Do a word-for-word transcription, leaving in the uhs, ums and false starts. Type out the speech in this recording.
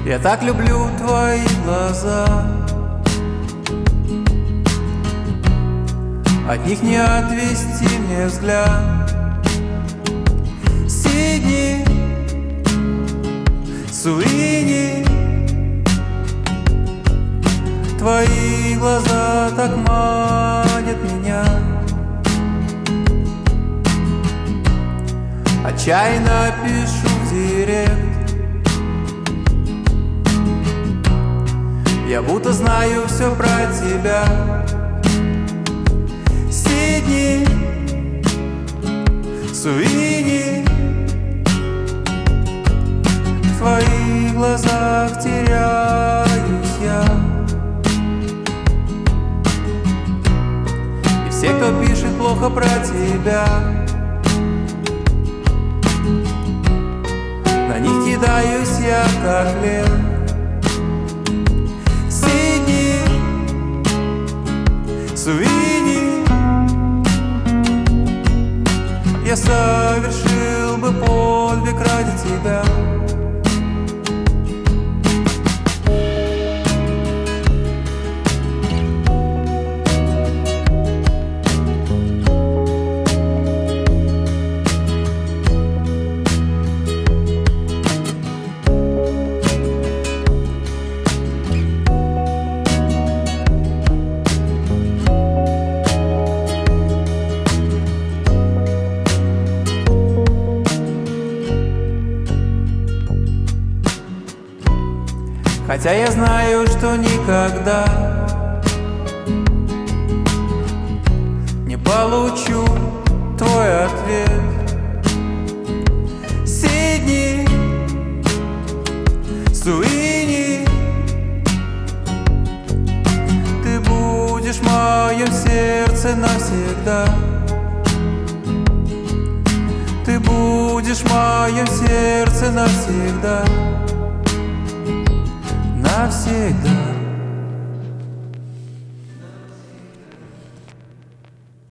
Я так люблю твои глаза, от них не отвести мне взгляд. Сидни, Суини, твои глаза так манят меня. Отчаянно пишу в директ, я будто знаю все про тебя. Сидни, Суини, в твоих глазах теряюсь я. И все, кто пишет плохо про тебя, на них кидаюсь я, как лев. Сидни, Суини, я совершил бы подвиг ради тебя. Хотя я знаю, что никогда не получу твой ответ. Сидни, Суини, ты будешь в моем сердце навсегда. Ты будешь в моем сердце навсегда. Навсегда.